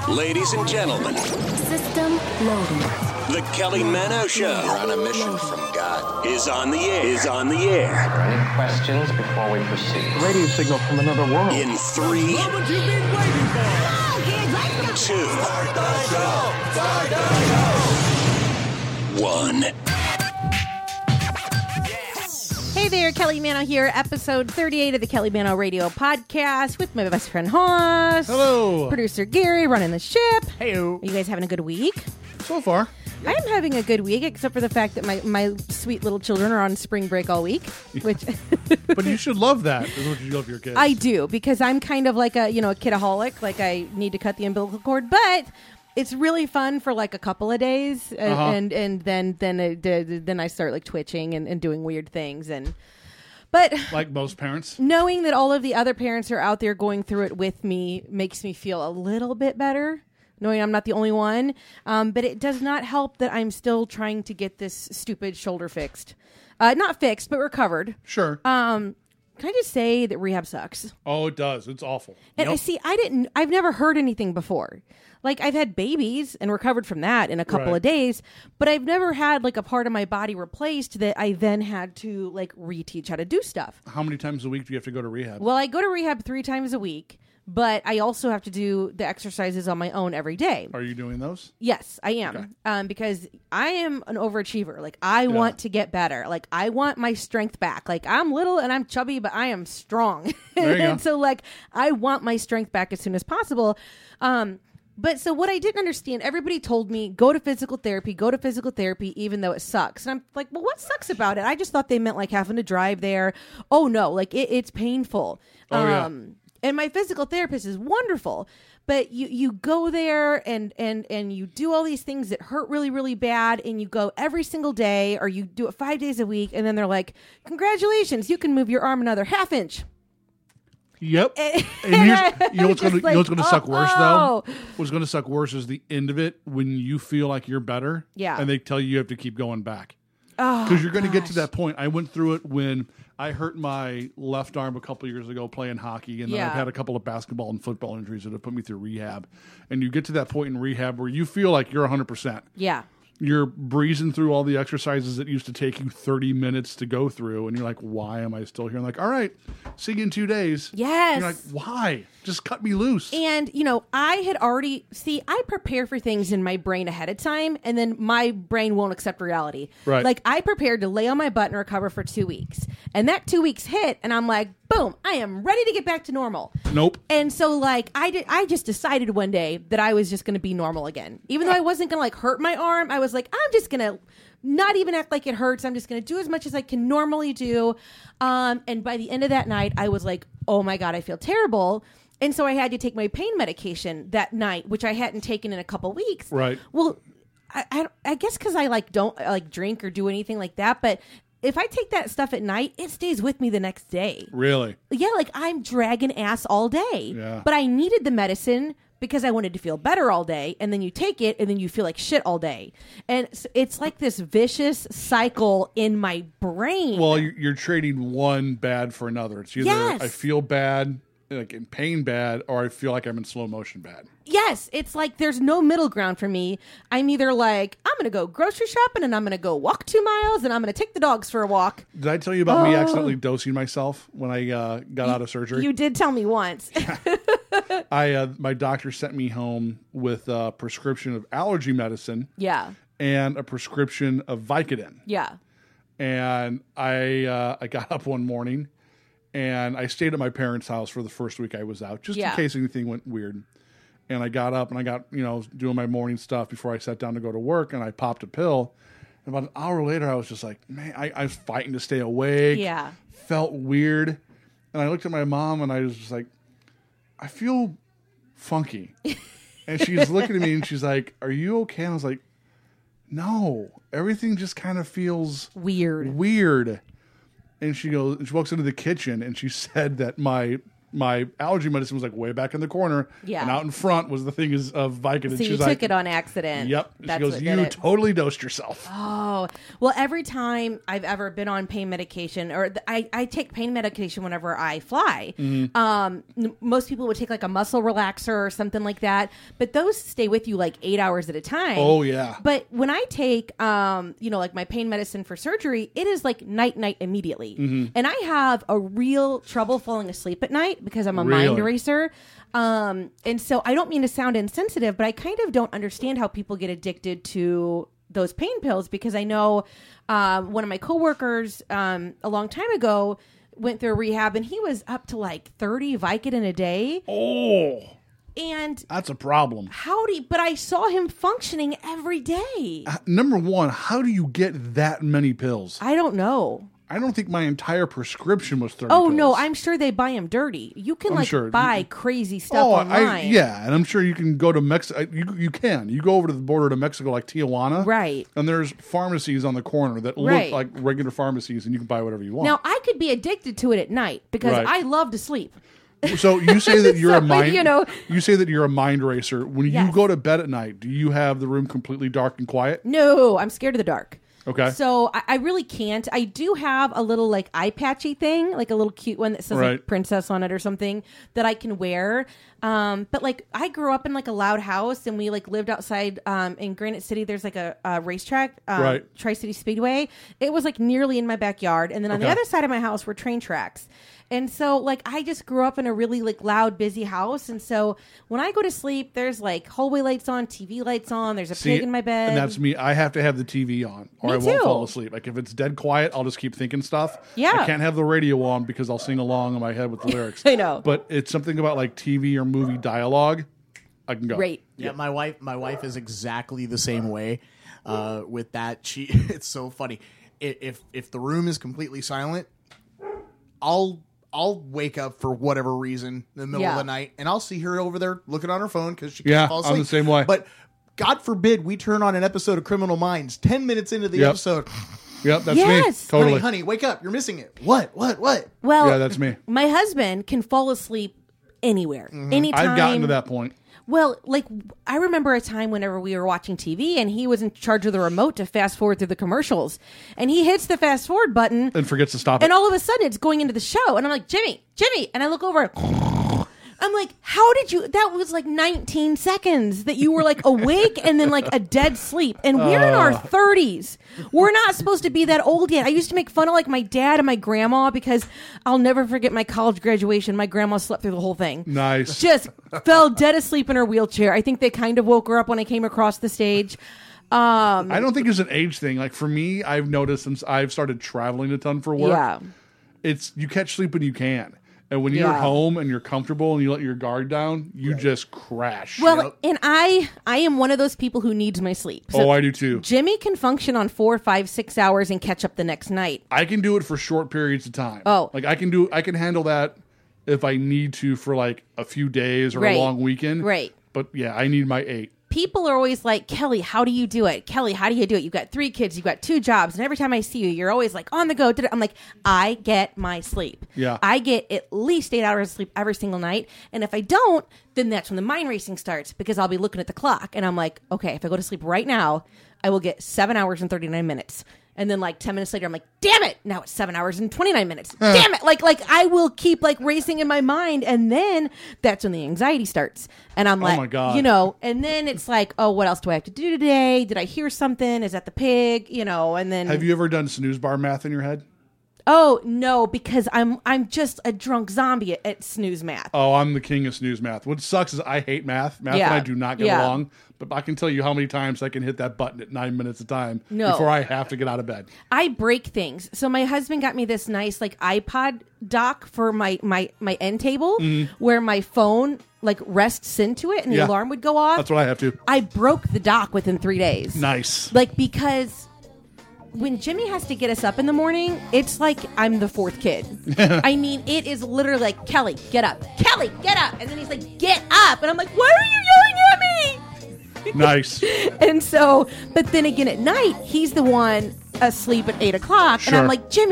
Ladies and gentlemen, System loading. the Kelly Mano Show We're on a mission from God. is on the air. Are there any questions before we proceed? Radio signal from another world. In 3, 2, 1. Hey there, Kelly Mano here, episode 38 of the Kelly Mano Radio Podcast with my best friend Hoss. Hello. Producer Gary running the ship. Heyo. Are you guys having a good week? So far. I am having a good week, except for the fact that my sweet little children are on spring break all week, which But you should love that as much as you love your kids. I do, because I'm kind of like a kidaholic, like I need to cut the umbilical cord, but it's really fun for like a couple of days, and then I start like twitching and doing weird things, but like most parents. knowing that all of the other parents are out there going through it with me makes me feel a little bit better, knowing I'm not the only one. But it does not help that I'm still trying to get this stupid shoulder fixed. Not fixed, but recovered. Sure. Can I just say that rehab sucks? Oh, it does. It's awful. And I've never heard anything before. Like, I've had babies and recovered from that in a couple Right. of days, but I've never had like a part of my body replaced that I then had to like reteach how to do stuff. How many times a week do you have to go to rehab? Well, I go to rehab 3 times a week, but I also have to do the exercises on my own every day. Are you doing those? Yes, I am. Because I am an overachiever. Like, I want to get better. Like, I want my strength back. Like, I'm little and I'm chubby, but I am strong. There you go. And so, like, I want my strength back as soon as possible. But so what I didn't understand, everybody told me, go to physical therapy, even though it sucks. And I'm like, well, what sucks about it? I just thought they meant like having to drive there. Oh, no, like it's painful. Oh, yeah. And my physical therapist is wonderful, but you go there and you do all these things that hurt really, really bad, and you go every single day, or you do it 5 days a week, and then they're like, congratulations, you can move your arm another half inch. Yep. And You know what's going to suck worse oh. though? What's going to suck worse is the end of it when you feel like you're better. Yeah. And they tell you have to keep going back. Oh, Because you're going to get to that point. I went through it when I hurt my left arm a couple years ago playing hockey, and then Yeah. I've had a couple of basketball and football injuries that have put me through rehab. And you get to that point in rehab where you feel like you're 100%. Yeah. You're breezing through all the exercises that used to take you 30 minutes to go through, and you're like, why am I still here? I'm like, all right, see you in 2 days. Yes. And you're like, why? Just cut me loose. And, I had already, I prepare for things in my brain ahead of time, and then my brain won't accept reality. Right. Like, I prepared to lay on my butt and recover for 2 weeks. And that 2 weeks hit, and I'm like, boom, I am ready to get back to normal. Nope. And so, like, I just decided one day that I was just going to be normal again. Even though I wasn't going to, like, hurt my arm, I was like, I'm just going to not even act like it hurts. I'm just going to do as much as I can normally do. And by the end of that night, I was like, oh my God, I feel terrible. And so I had to take my pain medication that night, which I hadn't taken in a couple weeks. Right. Well, I guess because I don't drink or do anything like that, but if I take that stuff at night, it stays with me the next day. Really? Yeah, like I'm dragging ass all day. Yeah. But I needed the medicine because I wanted to feel better all day, and then you take it, and then you feel like shit all day. And it's like this vicious cycle in my brain. Well, you're trading one bad for another. It's either Yes. I feel bad, like in pain bad, or I feel like I'm in slow motion bad. Yes, it's like there's no middle ground for me. I'm either like, I'm going to go grocery shopping, and I'm going to go walk 2 miles, and I'm going to take the dogs for a walk. Did I tell you about me accidentally dosing myself when I got out of surgery? You did tell me once. My doctor sent me home with a prescription of allergy medicine Yeah. and a prescription of Vicodin. Yeah. And I got up one morning, and I stayed at my parents' house for the first week I was out, just in case anything went weird. And I got up, and I got, doing my morning stuff before I sat down to go to work, and I popped a pill. And about an hour later, I was just like, man, I was fighting to stay awake. Yeah. Felt weird. And I looked at my mom, and I was just like, I feel funky. And she's looking at me, and she's like, are you okay? And I was like, no, everything just kind of feels Weird. And she walks into the kitchen, and she said that my my allergy medicine was like way back in the corner. Yeah. And out in front was the thing of Vicodin. So She's you like, took it on accident. Yep. That's she goes, what you did it. totally dosed yourself. Oh, well, every time I've ever been on pain medication, or I take pain medication whenever I fly. Most people would take like a muscle relaxer or something like that, but those stay with you like 8 hours at a time. Oh, yeah. But when I take, like my pain medicine for surgery, it is like night immediately. And I have a real trouble falling asleep at night because I'm a mind eraser. And so I don't mean to sound insensitive, but I kind of don't understand how people get addicted to those pain pills, because I know one of my coworkers a long time ago went through rehab and he was up to like 30 Vicodin a day. Oh, and that's a problem. But I saw him functioning every day. Number one, how do you get that many pills? I don't know. I don't think my entire prescription was 30 Oh, pills. no, I'm sure they buy them dirty. You can buy crazy stuff online. And I'm sure you can go to Mexico. You can. You go over to the border to Mexico, like Tijuana. Right. And there's pharmacies on the corner that look like regular pharmacies, and you can buy whatever you want. Now, I could be addicted to it at night because I love to sleep. So you say that you're a mind. You say that you're a mind racer. When you go to bed at night, do you have the room completely dark and quiet? No, I'm scared of the dark. Okay. So I really can't. I do have a little like eye patchy thing, like a little cute one that says like princess on it or something that I can wear. But like I grew up in like a loud house, and we like lived outside in Granite City. There's like a racetrack, Tri-City Speedway. It was like nearly in my backyard, and then on the other side of my house were train tracks. And so, like, I just grew up in a really, like, loud, busy house. And so when I go to sleep, there's, like, hallway lights on, TV lights on. There's a pig in my bed. And that's me. I have to have the TV on, or I won't fall asleep. Like, if it's dead quiet, I'll just keep thinking stuff. Yeah. I can't have the radio on because I'll sing along in my head with the lyrics. I know. But it's something about, like, TV or movie dialogue. I can go. Great. Yeah, my wife is exactly the same way with that. It's so funny. If the room is completely silent, I'll wake up for whatever reason in the middle of the night, and I'll see her over there looking on her phone because she can't fall asleep. I'm the same way. But God forbid we turn on an episode of Criminal Minds 10 minutes into the episode. Yep, that's me. Totally. Honey, wake up. You're missing it. What? Well, yeah, that's me. My husband can fall asleep anywhere, anytime. I've gotten to that point. Well, like, I remember a time whenever we were watching TV and he was in charge of the remote to fast forward through the commercials. And he hits the fast forward button. And forgets to stop it. And all of a sudden it's going into the show. And I'm like, Jimmy. And I look over. I'm like, how did you? That was like 19 seconds that you were like awake and then like a dead sleep. And we're in our 30s. We're not supposed to be that old yet. I used to make fun of like my dad and my grandma because I'll never forget my college graduation. My grandma slept through the whole thing. Nice. Just fell dead asleep in her wheelchair. I think they kind of woke her up when I came across the stage. I don't think it's an age thing. Like for me, I've noticed since I've started traveling a ton for work, it's you catch sleep when you can. And when you're home and you're comfortable and you let your guard down, you just crash. Well, and I am one of those people who needs my sleep. So I do too. Jimmy can function on 4, 5, 6 hours and catch up the next night. I can do it for short periods of time. Oh. Like I can handle that if I need to for like a few days or a long weekend. Right. But yeah, I need my 8. People are always like, Kelly, how do you do it? Kelly, how do you do it? You've got 3 kids, you've got 2 jobs, and every time I see you, you're always like on the go. I'm like, I get my sleep. Yeah. I get at least 8 hours of sleep every single night. And if I don't, then that's when the mind racing starts because I'll be looking at the clock and I'm like, okay, if I go to sleep right now, I will get 7 hours and 39 minutes. And then like 10 minutes later, I'm like, damn it. Now it's 7 hours and 29 minutes. Damn it. Like I will keep like racing in my mind. And then that's when the anxiety starts. And I'm like, my God. you know, and then it's like, oh, what else do I have to do today? Did I hear something? Is that the pig? You know, and then. Have you ever done snooze bar math in your head? Oh, no, because I'm just a drunk zombie at snooze math. Oh, I'm the king of snooze math. What sucks is I hate math. Math and I do not get along. But I can tell you how many times I can hit that button at 9 minutes a time before I have to get out of bed. I break things. So my husband got me this nice like iPod dock for my end table where my phone like rests into it and the alarm would go off. That's what I have to. I broke the dock within 3 days. Nice. Like because when Jimmy has to get us up in the morning, it's like I'm the 4th kid. I mean, it is literally like, Kelly, get up. Kelly, get up. And then he's like, get up. And I'm like, why are you yelling at me? Nice. And so, but then again at night, he's the one asleep at 8 o'clock. Sure. And I'm like, Jimmy,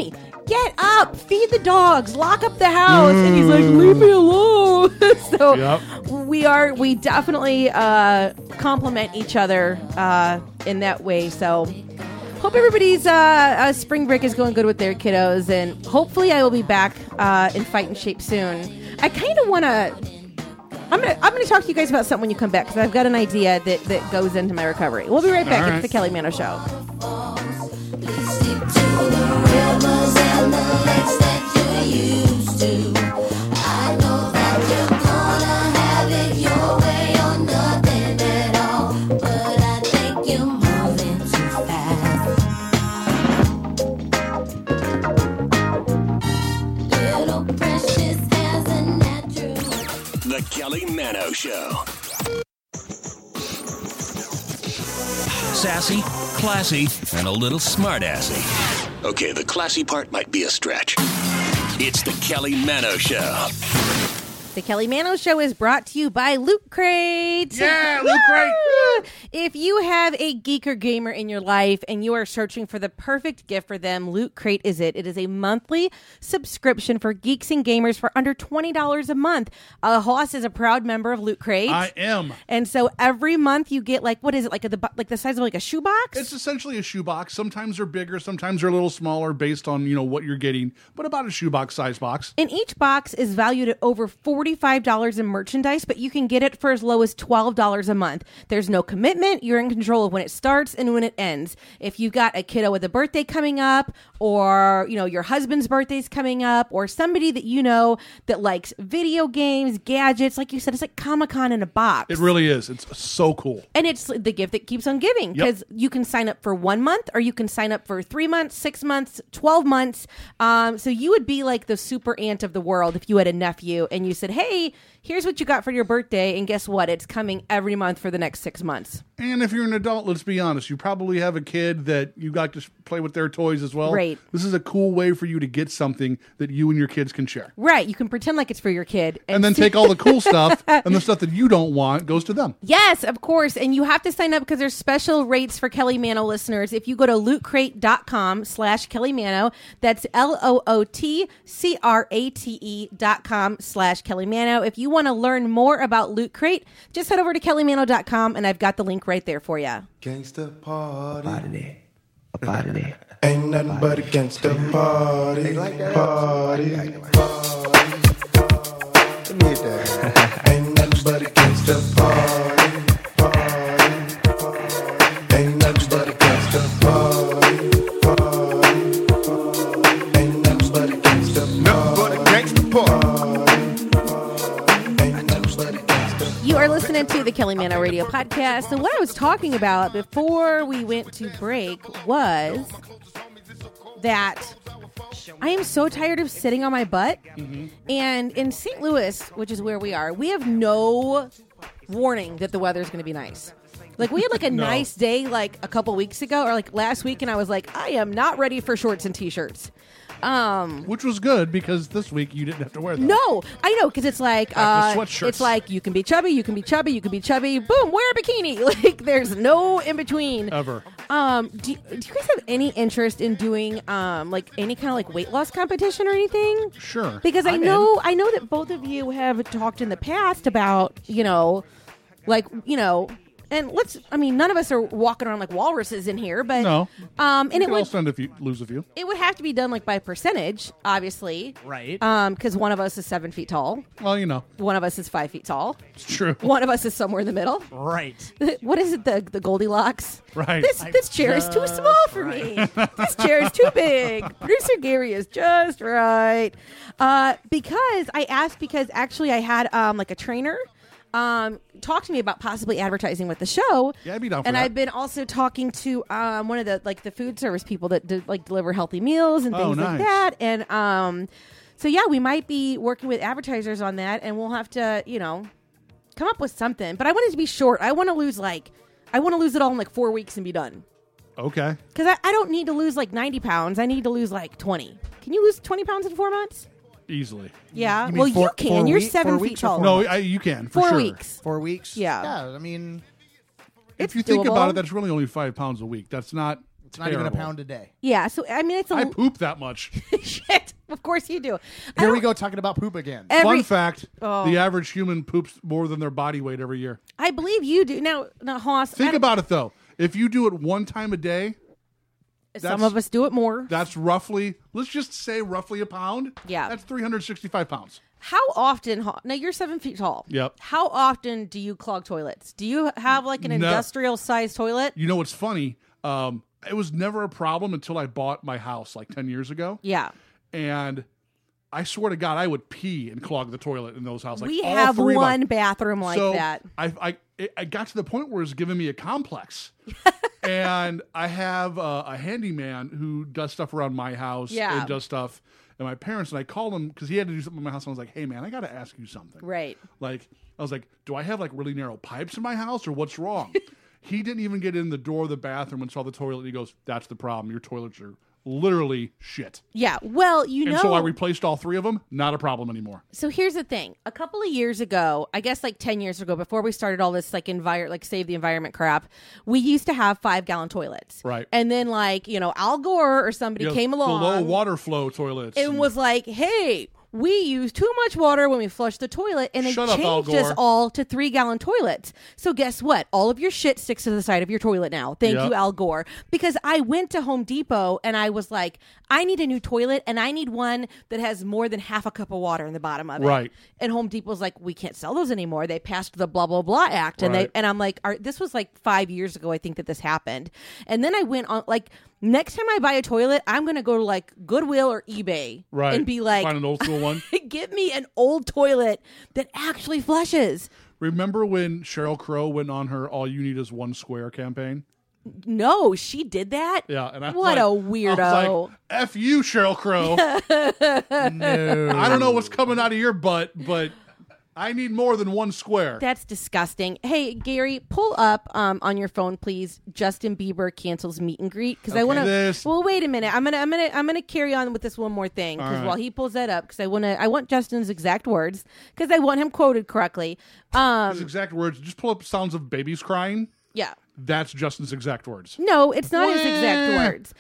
get up, feed the dogs, lock up the house. And he's like, leave me alone. So we definitely compliment each other in that way. So hope everybody's spring break is going good with their kiddos. And hopefully I will be back in fighting shape soon. I kind of want to... I'm gonna talk to you guys about something when you come back, because I've got an idea that goes into my recovery. We'll be right back. It's the Kelly Mano Show. The Kelly Mano Show. Sassy, classy, and a little smartassy. Okay, the classy part might be a stretch. It's the Kelly Mano Show. The Kelly Mano Show is brought to you by Loot Crate. Yeah, Loot Crate. If you have a geek or gamer in your life and you are searching for the perfect gift for them, Loot Crate is it. It is a monthly subscription for geeks and gamers for under $20 a month. Hoss is a proud member of Loot Crate. I am. And so every month you get what is it, like the size of like a shoebox? It's essentially a shoebox. Sometimes they're bigger, sometimes they're a little smaller based on, what you're getting, but about a shoebox size box. And each box is valued at over $45 in merchandise, but you can get it for as low as $12 a month. There's no commitment. You're in control of when it starts and when it ends. If you've got a kiddo with a birthday coming up, or your husband's birthday's coming up, or somebody that that likes video games, gadgets, like you said, it's like Comic-Con in a box. It really is. It's so cool. And it's the gift that keeps on giving, because you can sign up for 1 month, or you can sign up for 3 months, 6 months, 12 months. So you would be like the super aunt of the world if you had a nephew and you said, hey, here's what you got for your birthday, and guess what? It's coming every month for the next 6 months. And if you're an adult, let's be honest, you probably have a kid that you got to play with their toys as well. Right. This is a cool way for you to get something that you and your kids can share. Right. You can pretend like it's for your kid. And then take all the cool stuff, and the stuff that you don't want goes to them. Yes, of course. And you have to sign up because there's special rates for Kelly Mano listeners. If you go to lootcrate.com/Kelly Mano, that's LOOTCRATE.com/Kelly Mano. If you want to learn more about Loot Crate, just head over to kellymano.com, and I've got the link right there for you. Gangsta party. Ain't nothing but a gangsta party. Party. Let me hit that. Ain't nothing but a gangsta party. Ain't nothing but a gangsta party. Ain't nothing but a gangsta party. You are listening to the Kelly Mano Radio Podcast. And what I was talking about before we went to break was that I am so tired of sitting on my butt. Mm-hmm. And in St. Louis, which is where we are, we have no warning that the weather is going to be nice. Like, we had like a nice day like a couple weeks ago, or like last week, and I was like, I am not ready for shorts and t-shirts. Which was good, because this week you didn't have to wear them. No, I know, because it's like sweatshirts. It's like you can be chubby, you can be chubby, you can be chubby. Boom, wear a bikini. Like, there's no in between ever. Do you guys have any interest in doing like any kind of like weight loss competition or anything? Sure, because I know that both of you have talked in the past about And none of us are walking around like walruses in here, but no. And it would lose a few. It would have to be done like by percentage, obviously, right? Because one of us is 7 feet tall. Well, one of us is 5 feet tall. It's true. One of us is somewhere in the middle. Right. What is it? The Goldilocks. Right. This chair is too small for me. This chair is too big. Producer Gary is just right. Because actually I had like a trainer talk to me about possibly advertising with the show. Yeah, I'd be down for and that. I've been also talking to one of the food service people that deliver healthy meals and things like that. And so yeah, we might be working with advertisers on that, and we'll have to come up with something. But I want it to be short. I want to lose it all in like 4 weeks and be done. Okay. Because I don't need to lose like 90 pounds. I need to lose like 20. Can you lose 20 pounds in 4 months? Easily. Yeah. You Well, mean you can. You're 7 feet tall. No, you can. For 4 sure. weeks. 4 weeks. Yeah. Yeah. I mean, If you It's think doable. about it, that's really only 5 pounds a week. That's not It's not even a pound a day. Yeah, so I mean, it's a I poop that much. shit. Of course you do. Here we go talking about poop again. Fun fact: the average human poops more than their body weight every year. I believe you do. Now, Hoss. Think about it though. If you do it one time a day, some of us do it more. That's roughly, let's just say roughly a pound. Yeah. That's 365 pounds. How often, now you're 7 feet tall. Yep. How often do you clog toilets? Do you have like an industrial sized toilet? You know what's funny? It was never a problem until I bought my house like 10 years ago. Yeah. And I swear to God, I would pee and clog the toilet in those houses. Like we all have three one of bathroom like so that. I got to the point where it was giving me a complex. And I have a handyman who does stuff around my house and does stuff at my parents. And I called him because he had to do something in my house. And I was like, hey, man, I got to ask you something. Right. Like, I was like, do I have like really narrow pipes in my house or what's wrong? He didn't even get in the door of the bathroom and saw the toilet. And he goes, that's the problem. Your toilets are literally shit. Yeah. Well, you know. And so I replaced all three of them. Not a problem anymore. So here's the thing. A couple of years ago, I guess like 10 years ago, before we started all this like save the environment crap, we used to have 5-gallon toilets. Right. And then like, Al Gore or somebody came along. The low water flow toilets. And was like, hey, we use too much water when we flush the toilet, and they changed us all to 3-gallon toilets. So guess what? All of your shit sticks to the side of your toilet now. Thank you, Al Gore. Because I went to Home Depot and I was like, I need a new toilet, and I need one that has more than half a cup of water in the bottom of it. Right. And Home Depot's like, we can't sell those anymore. They passed the blah, blah, blah act. And and I'm like, this was like 5 years ago, I think, that this happened. And then I went on, like, next time I buy a toilet, I'm going to go to like Goodwill or eBay and be like, find an old school one. Get me an old toilet that actually flushes. Remember when Sheryl Crow went on her "All You Need Is One Square" campaign? No, she did that. Yeah, and what a weirdo! I was like, F you, Sheryl Crow. No, I don't know what's coming out of your butt, but I need more than one square. That's disgusting. Hey, Gary, pull up on your phone, please. Justin Bieber cancels meet and greet because I want to. Well, wait a minute. I'm gonna carry on with this one more thing because while he pulls that up, because I want Justin's exact words because I want him quoted correctly. His exact words. Just pull up sounds of babies crying. Yeah. That's Justin's exact words. No, it's not his exact words.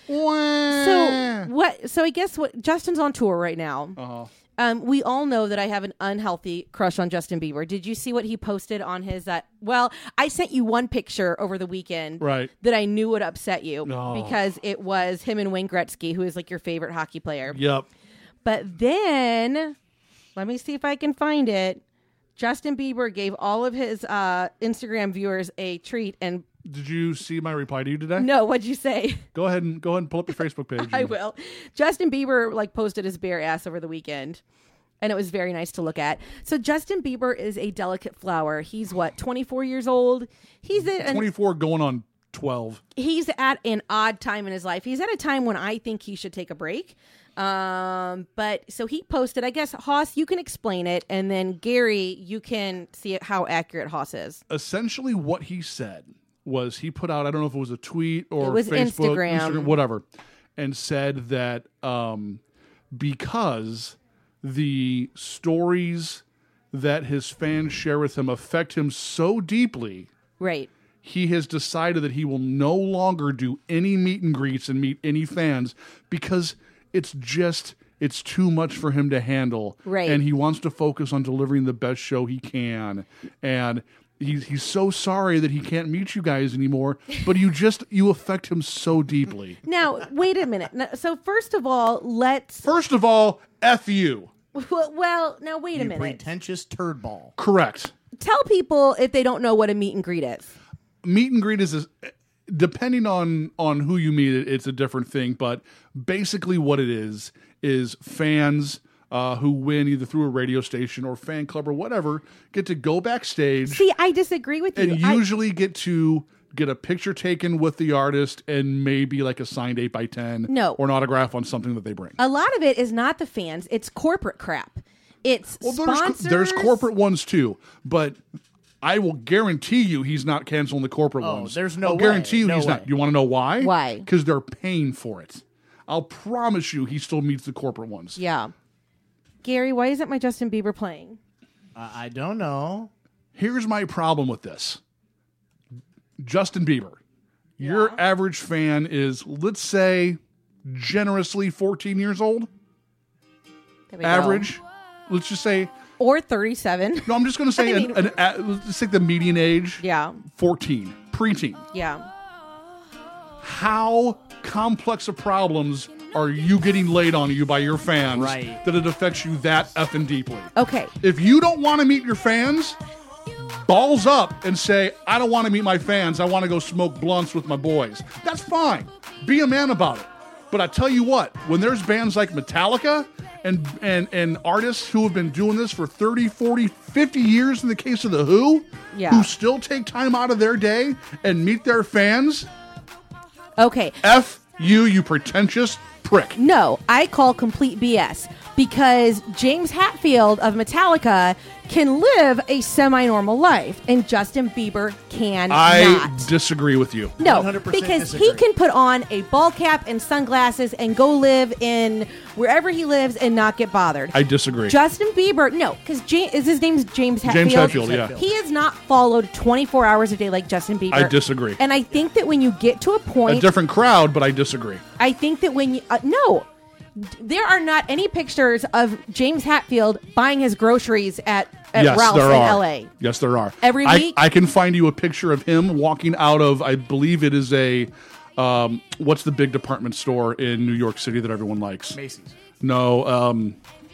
So what? So I guess what Justin's on tour right now. We all know that I have an unhealthy crush on Justin Bieber. Did you see what he posted on his? Well, I sent you one picture over the weekend that I knew would upset you because it was him and Wayne Gretzky, who is like your favorite hockey player. Yep. But then, let me see if I can find it. Justin Bieber gave all of his Instagram viewers a treat and. Did you see my reply to you today? No, what'd you say? Go ahead and pull up your Facebook page. I will. Justin Bieber posted his bare ass over the weekend, and it was very nice to look at. So Justin Bieber is a delicate flower. He's 24 years old. He's 24 going on 12. He's at an odd time in his life. He's at a time when I think he should take a break. But so he posted, I guess, Hoss, you can explain it, and then Gary, you can see how accurate Hoss is. Essentially what he said was he put out, I don't know if it was a tweet or it was Facebook, Instagram, whatever, and said that because the stories that his fans share with him affect him so deeply, right? He has decided that he will no longer do any meet and greets and meet any fans because it's too much for him to handle. Right. And he wants to focus on delivering the best show he can. And he's so sorry that he can't meet you guys anymore, but you affect him so deeply. Now, wait a minute. So first of all, F you. Well, now wait a minute. Pretentious turd ball. Correct. Tell people if they don't know what a meet and greet is. Meet and greet is depending on who you meet, it's a different thing, but basically what it is fans who win either through a radio station or fan club or whatever get to go backstage. See, I disagree with you. And usually get to get a picture taken with the artist and maybe like a signed 8x10 or an autograph on something that they bring. A lot of it is not the fans. It's corporate crap. It's sponsors. There's corporate ones too, but I will guarantee you he's not canceling the corporate ones. There's no I'll guarantee you he's not. You want to know why? Why? Because they're paying for it. I'll promise you he still meets the corporate ones. Yeah. Gary, why isn't my Justin Bieber playing? I don't know. Here's my problem with this. Justin Bieber, Your average fan is, let's say, generously 14 years old. There we go. Average. Let's just say. Or 37. No, I'm just going to say let's take the median age. Yeah. 14. Preteen. Yeah. How complex of problems are you getting laid on you by your fans that it affects you that effing deeply? Okay. If you don't want to meet your fans, balls up and say, I don't want to meet my fans. I want to go smoke blunts with my boys. That's fine. Be a man about it. But I tell you what, when there's bands like Metallica and artists who have been doing this for 30, 40, 50 years in the case of The Who, who still take time out of their day and meet their fans. Okay. F you pretentious prick. No, I call complete BS because James Hetfield of Metallica can live a semi-normal life and Justin Bieber cannot. I disagree with you. No, 100% because disagree. he can put on a ball cap and sunglasses and go live in wherever he lives and not get bothered. I disagree. Justin Bieber, no, because his name's James Hetfield. James Hetfield, yeah. He has not followed 24 hours a day like Justin Bieber. I disagree. And I think that when you get to a point... A different crowd, but I disagree. I think that when you... no. There are not any pictures of James Hetfield buying his groceries at yes, Ralph's there in are. L.A. Yes, there are. Every week? I can find you a picture of him walking out of, I believe it is a, what's the big department store in New York City that everyone likes? Macy's. No,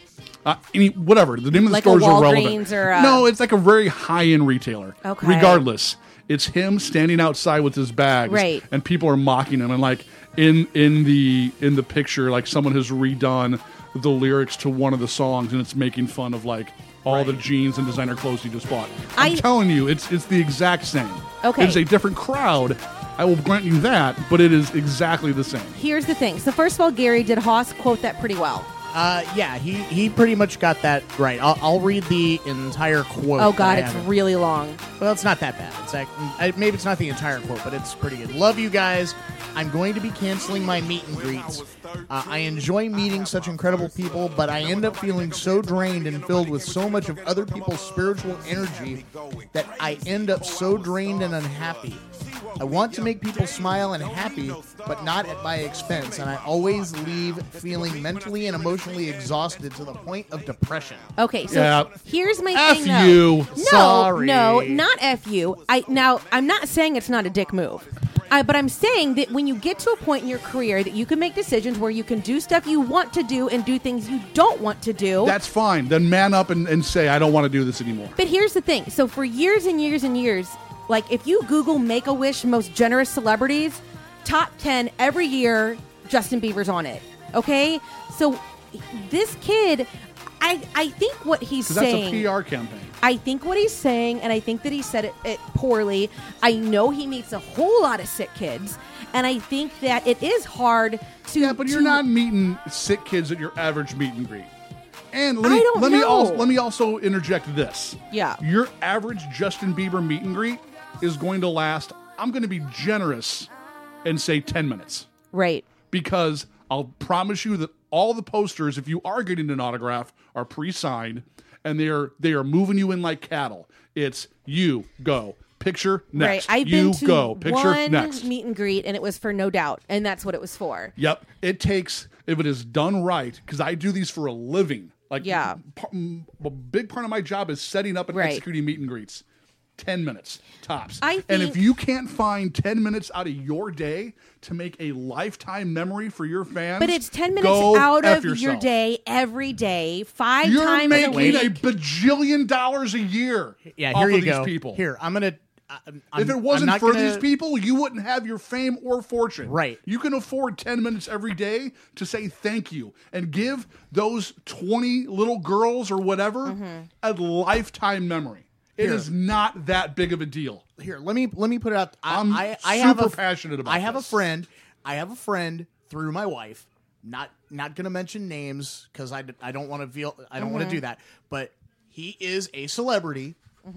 whatever. The name of the Like a stores are Walgreens irrelevant. or a- No, it's like a very high-end retailer. Okay. Regardless, it's him standing outside with his bags, Right. and people are mocking him. And like in the picture, like someone has redone the lyrics to one of the songs, and it's making fun of like all the jeans and designer clothes he just bought. I'm telling you, it's the exact same. Okay. It's a different crowd. I will grant you that, but it is exactly the same. Here's the thing. So first of all, Gary, did Haas quote that pretty well? Yeah, he pretty much got that right. I'll read the entire quote. Oh, God, that I it's have. really long. Well, it's not that bad. It's like, maybe it's not the entire quote, but it's pretty good. Love you guys. I'm going to be canceling my meet and greets. I enjoy meeting such incredible people, but I end up feeling so drained and filled with so much of other people's spiritual energy that I end up so drained and unhappy. I want to make people smile and happy, but not at my expense, and I always leave feeling mentally and emotionally exhausted to the point of depression. Okay, so here's my F thing. Though. you. No, Sorry. no, not F you. I'm not saying it's not a dick move. But I'm saying that when you get to a point in your career that you can make decisions where you can do stuff you want to do and do things you don't want to do. That's fine. Then man up and say, I don't want to do this anymore. But here's the thing. So for years and years and years, like if you Google Make-A-Wish most generous celebrities, top 10 every year, Justin Bieber's on it. Okay? So this kid, I think what he's saying... That's a PR campaign. I think what he's saying, and I think that he said it poorly, I know he meets a whole lot of sick kids, and I think that it is hard to... Yeah, but you're not meeting sick kids at your average meet and greet. And I don't know. let me also interject this. Yeah. Your average Justin Bieber meet and greet is going to last, I'm going to be generous and say 10 minutes. Right. Because I'll promise you that all the posters, if you are getting an autograph, are pre-signed, and they are moving you in like cattle. It's you go. Picture next. Right. I've you been to go. Picture one next. meet and greet, and it was for No Doubt, and that's what it was for. Yep. It takes, if it is done right, because I do these for a living. Like, Yeah. A big part of my job is setting up and Right. executing meet and greets. 10 minutes tops. I and think- if you can't find 10 minutes out of your day to make a lifetime memory for your fans, But it's 10 minutes go out F of your yourself. day, every day, 5 You're times a making week. a bajillion dollars a year. Yeah, off here you of these go. people. Here, I'm gonna. If it wasn't for these people, you wouldn't have your fame or fortune. Right. You can afford 10 minutes every day to say thank you and give those 20 little girls or whatever a lifetime memory. It Here. is not that big of a deal. Here, let me put it out. I'm I have super passionate about I have this. a friend. I have a friend through my wife. Not going to mention names because I don't want to feel. I don't want to do that. But he is a celebrity,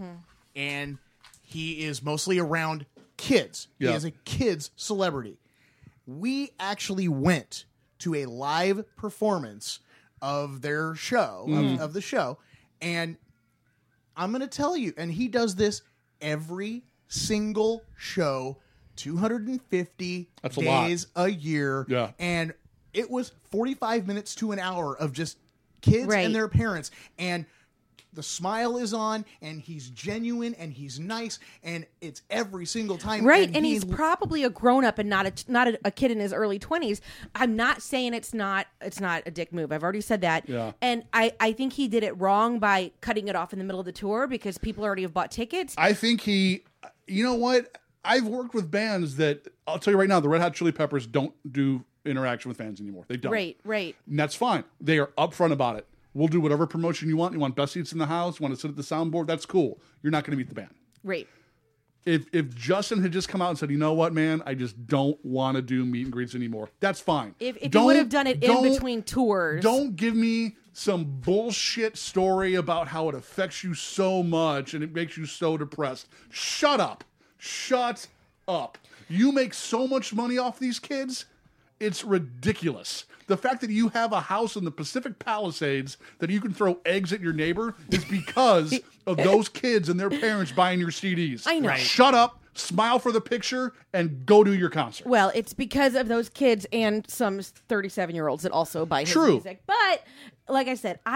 and he is mostly around kids. Yeah. He is a kids celebrity. We actually went to a live performance of their show of the show, and I'm going to tell you, and he does this every single show 250 That's a days a year. Yeah. And it was 45 minutes to an hour of just kids Right. and their parents. And the smile is on, and he's genuine, and he's nice, and it's every single time. Right, and he's probably a grown up and not a kid in his early 20s. I'm not saying it's not a dick move. I've already said that. Yeah. And I think he did it wrong by cutting it off in the middle of the tour because people already have bought tickets. I think you know what? I've worked with bands that, I'll tell you right now, the Red Hot Chili Peppers don't do interaction with fans anymore. They don't. Right. And that's fine. They are upfront about it. We'll do whatever promotion you want. You want best seats in the house? You want to sit at the soundboard? That's cool. You're not going to meet the band. Right. If Justin had just come out and said, you know what, man, I just don't want to do meet and greets anymore, that's fine. If you would have done it in between tours. Don't give me some bullshit story about how it affects you so much and it makes you so depressed. Shut up. Shut up. You make so much money off these kids, it's ridiculous. The fact that you have a house in the Pacific Palisades that you can throw eggs at your neighbor is because of those kids and their parents buying your CDs. I know. Right. Shut up, smile for the picture, and go do your concert. Well, it's because of those kids and some 37-year-olds that also buy his music. But like I said,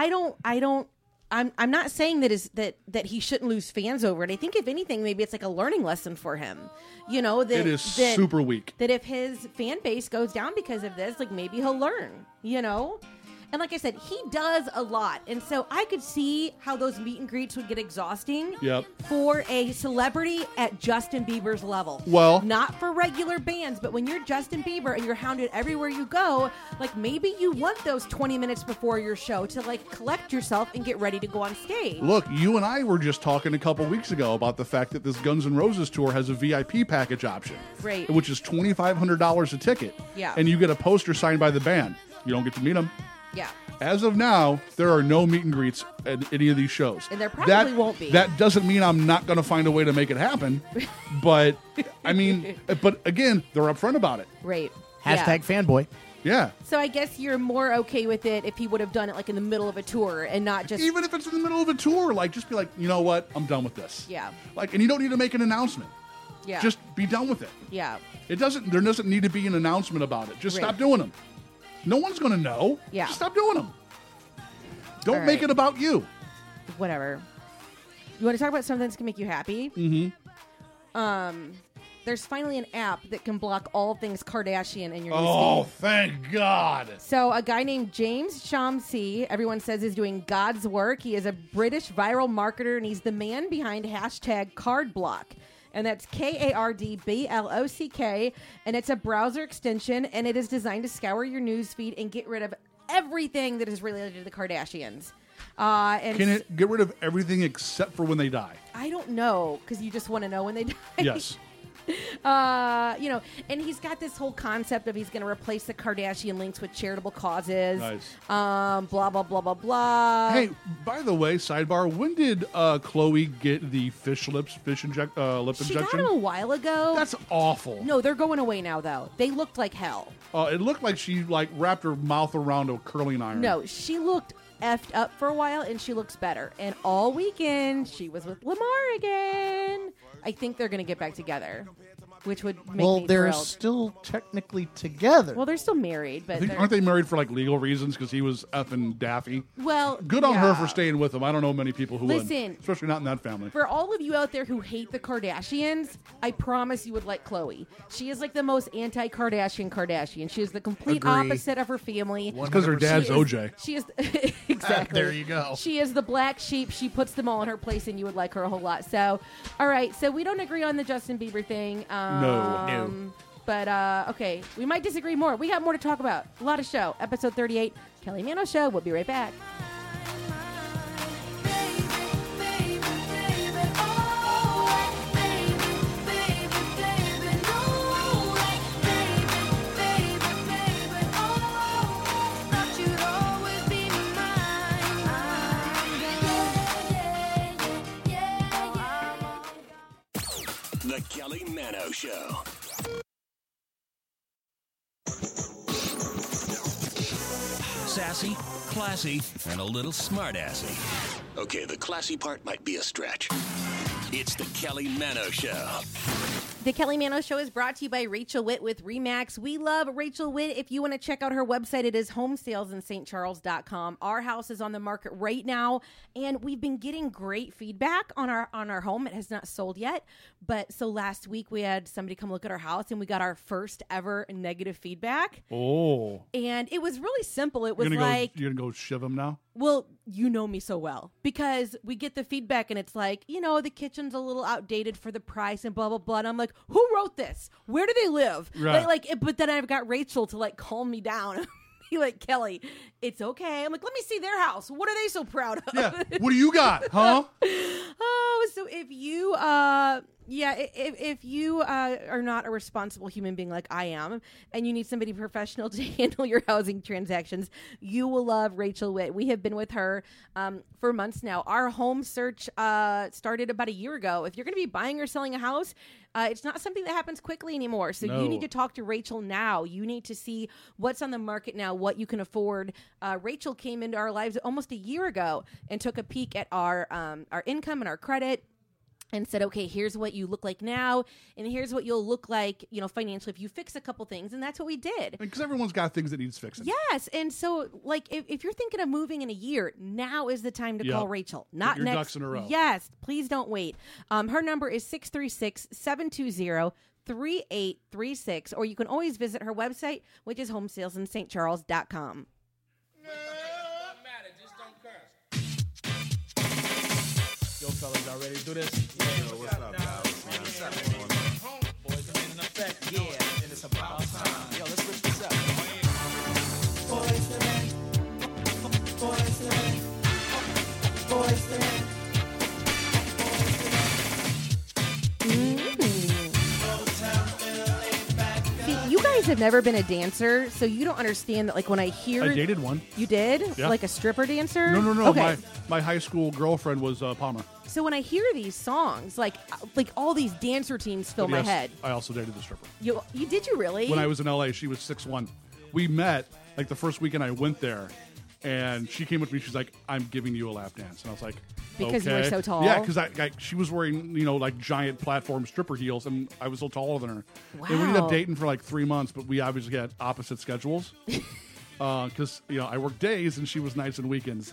I'm not saying that he shouldn't lose fans over it. I think if anything, maybe it's like a learning lesson for him. You know, that it is super weak. That if his fan base goes down because of this, like maybe he'll learn, you know? And like I said, he does a lot. And so I could see how those meet and greets would get exhausting for a celebrity at Justin Bieber's level. Well, not for regular bands, but when you're Justin Bieber and you're hounded everywhere you go, like maybe you want those 20 minutes before your show to like collect yourself and get ready to go on stage. Look, you and I were just talking a couple weeks ago about the fact that this Guns N' Roses tour has a VIP package option. Right. Which is $2,500 a ticket. Yeah. And you get a poster signed by the band. You don't get to meet them. Yeah. As of now, there are no meet and greets at any of these shows. And there probably won't be. That doesn't mean I'm not going to find a way to make it happen. But, I mean, but again, they're upfront about it. Right. Hashtag fanboy. Yeah. So I guess you're more okay with it if he would have done it like in the middle of a tour and not just... Even if it's in the middle of a tour, like just be like, you know what? I'm done with this. Yeah. Like, and you don't need to make an announcement. Yeah. Just be done with it. Yeah. There doesn't need to be an announcement about it. Just stop doing them. No one's going to know. Yeah. Just stop doing them. Don't All make right. it about you. Whatever. You want to talk about something that's going to make you happy? Mm-hmm. There's finally an app that can block all things Kardashian in your Oh, newsfeed. thank God. So a guy named James Shamsi, everyone says is doing God's work. He is a British viral marketer, and he's the man behind hashtag CardBlock. And that's KARDBLOCK, and it's a browser extension, and it is designed to scour your news feed and get rid of everything that is related to the Kardashians. And Can it get rid of everything except for when they die? I don't know, because you just want to know when they die. Yes. And he's got this whole concept of he's going to replace the Kardashian links with charitable causes. Nice. Blah, blah, blah, blah, blah. Hey, by the way, sidebar, when did Chloe get the lip She injection? got them a while ago. That's awful. No, they're going away now, though. They looked like hell. It looked like she wrapped her mouth around a curling iron. No, she looked effed up for a while, and she looks better. And all weekend, she was with Lamar again. I think they're going to get back together, which would make me they're thrilled. still technically together. Well, they're still married, but Aren't they married for legal reasons because he was effing Daffy? Well, good on her yeah. for staying with him. I don't know many people who would, Listen, especially not in that family. For all of you out there who hate the Kardashians, I promise you would like Khloe. She is like the most anti-Kardashian. She is the complete opposite of her family. It's because her dad's OJ. She is exactly. There you go. She is the black sheep. She puts them all in her place, and you would like her a whole lot. So, all right. So we don't agree on the Justin Bieber thing. No. But, okay, we might disagree more. We got more to talk about. A lot of show. Episode 38, Kelly Mano Show. We'll be right back. The Kelly Mano Show. Sassy, classy, and a little smartassy. Okay, the classy part might be a stretch. It's the Kelly Mano Show. The Kelly Mano Show is brought to you by Rachel Witt with Remax. We love Rachel Witt. If you want to check out her website, it is homesalesInSt.Charles.com. Our house is on the market right now, and we've been getting great feedback on our home. It has not sold yet, but so last week we had somebody come look at our house, and we got our first ever negative feedback. Oh. And it was really simple. It was you're you're going to go shiv him now? Well, you know me so well because we get the feedback and it's like, the kitchen's a little outdated for the price and blah, blah, blah. And I'm like, who wrote this? Where do they live? Right. But then I've got Rachel to calm me down. Be like, Kelly, it's okay. I'm like, let me see their house. What are they so proud of? Yeah. What do you got? Huh? So if you, if you are not a responsible human being like I am, and you need somebody professional to handle your housing transactions, you will love Rachel Witt. We have been with her for months now. Our home search started about a year ago. If you're going to be buying or selling a house, it's not something that happens quickly anymore. So you need to talk to Rachel now. You need to see what's on the market now, what you can afford. Rachel came into our lives almost a year ago and took a peek at our income and our credit. And said, okay, here's what you look like now, and here's what you'll look like, financially if you fix a couple things. And that's what we did. Because everyone's got things that needs fixing. Yes. And so, if you're thinking of moving in a year, now is the time to call Rachel. Not Get your next. ducks in a row. Yes. Please don't wait. Her number is 636-720-3836, or you can always visit her website, which is homesalesInSt.Charles.com. Yo, fellas, y'all ready to do this? Yo, what's up, guys? What's up? Boys are in effect, yeah, and it's about time. Yo, let's switch this up. Boys to men. Boys to men. Boys to men. See, you guys have never been a dancer, so you don't understand that. When I hear, I dated one. You did? Yeah. Like a stripper dancer? No. Okay. My high school girlfriend was Palmer. So when I hear these songs, like all these dance routines fill my head. I also dated the stripper. You really? When I was in LA, she was 6'1". We met the first weekend I went there, and she came with me. She's like, "I'm giving you a lap dance," and I was like, because okay. you were so tall. Yeah, because she was wearing giant platform stripper heels, and I was still taller than her. Wow. And we ended up dating for 3 months, but we obviously had opposite schedules. Because I worked days and she was nights and weekends.